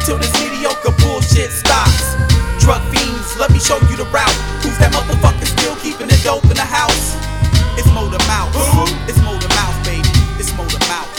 until this mediocre bullshit stops. Drug fiends, let me show you the route. Who's that motherfucker still keeping it dope in the house? It's Motor Mouse. It's Motor Mouse, baby. It's Motor Mouse.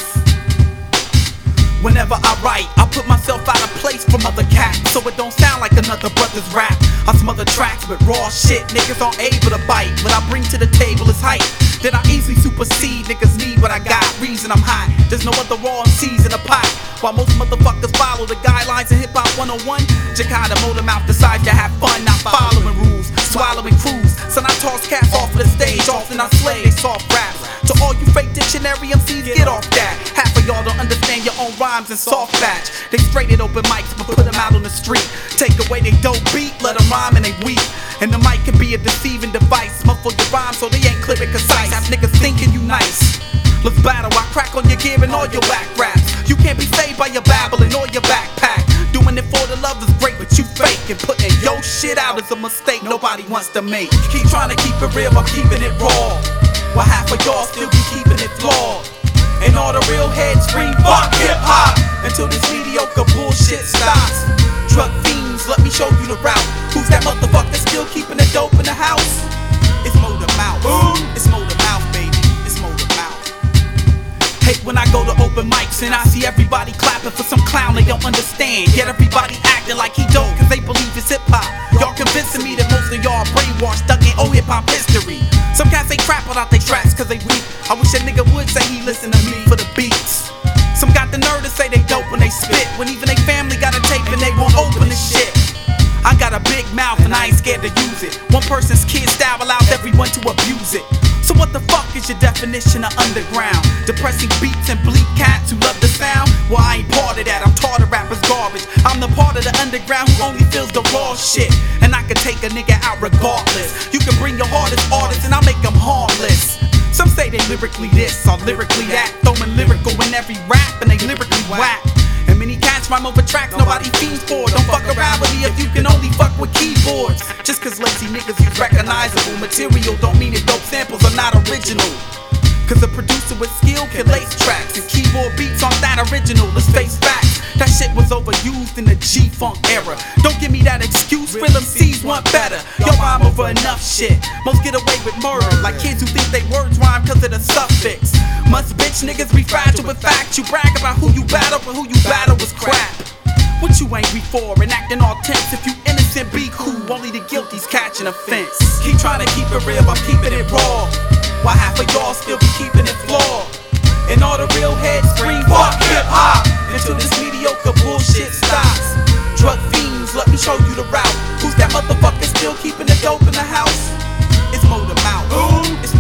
Whenever I write, I put myself out of place from other cats, so it don't sound like another brother's rap. I smother tracks with raw shit niggas aren't able to bite. What I bring to the table is hype. Then I easily supersede, niggas need what I got. Reason I'm high, there's no other raw MCs in the pot. While most motherfuckers follow the guidelines of Hip Hop 101, Jakarta Motor Mouth decides to have fun, not following rules, swallowing crews. So I toss cats off of the stage, often I slay they soft raps. To all you fake dictionary MCs, get off that. Half of y'all don't understand your own rhymes and soft batch. They straight at open mics, but put them out on the street. Take away they dope beat, let them rhyme and they weep. And the mic can be a deceiving device. Muffle your rhymes so they ain't clear and concise. Have niggas thinking you nice. Let's battle, I crack on your gear and all your whack raps. You can't be saved by your babbling or your backpack. Doing it for the love is great, but you fake. And putting your shit out is a mistake nobody wants to make. Keep trying to keep it real, I'm keeping it raw. While half of y'all still be keeping it flawed. And all the real heads scream fuck hip hop until this mediocre bullshit stops. Drug fiends, let me show you the route. Who's that motherfucker still keeping it dope in the house? It's Motor Mouth. It's Motor Mouth, baby. It's Motor Mouth. Hate when I go to open mics and I see everybody clapping for some clown they don't understand. Yet everybody acting like he dope cause they believe it's hip hop. Y'all convincing me that most of y'all are brainwashed, stuck in old hip hop history. Some cats they crap without they tracks cause they weak. I wish a nigga would say he listen to me for the beats. Some got the nerve to say they dope when they spit, when even they family got a tape and they won't open the shit. I got a big mouth and I ain't scared to use it. One person's kid style allows everyone to abuse it. So what the fuck is your definition of underground? Depressing beats and bleak cats who love the sound? Well, I ain't part of that, I'm taught of rappers garbage. I'm the part of the underground who only feels the raw shit. And I can take a nigga out regardless. You can bring your hardest artists and I'll make them harmless. Some say they lyrically this or lyrically that, throwing lyrical in every rap and they lyrically whack. And many cats rhyme over tracks nobody fiends for. Don't fuck around with me if you can only fuck with keyboards. Just cause lazy niggas use recognizable material don't mean that dope samples are not original. Cause a producer with skill can lace tracks and keyboard beats aren't that original. Let's face facts, that shit was overused in the G-Funk era. Don't give me that excuse, real MCs want better. Y'all rhyme over enough shit. Most get away with murder, like kids who think they words rhyme cause of the suffix. Must bitch niggas be fragile with facts. You brag about who you battle, but who you battle was crap. What you angry for and acting all tense? If you innocent, be cool, only the guilty's catching offense. Keep trying to keep it real, I'm keeping it raw. While half of y'all still be keeping it flawed. And all the real heads scream fuck hip hop until this mediocre bullshit stops. Drug fiends, let me show you the route. Who's that motherfucker still keeping it dope in the house? It's Motor Mouth. It's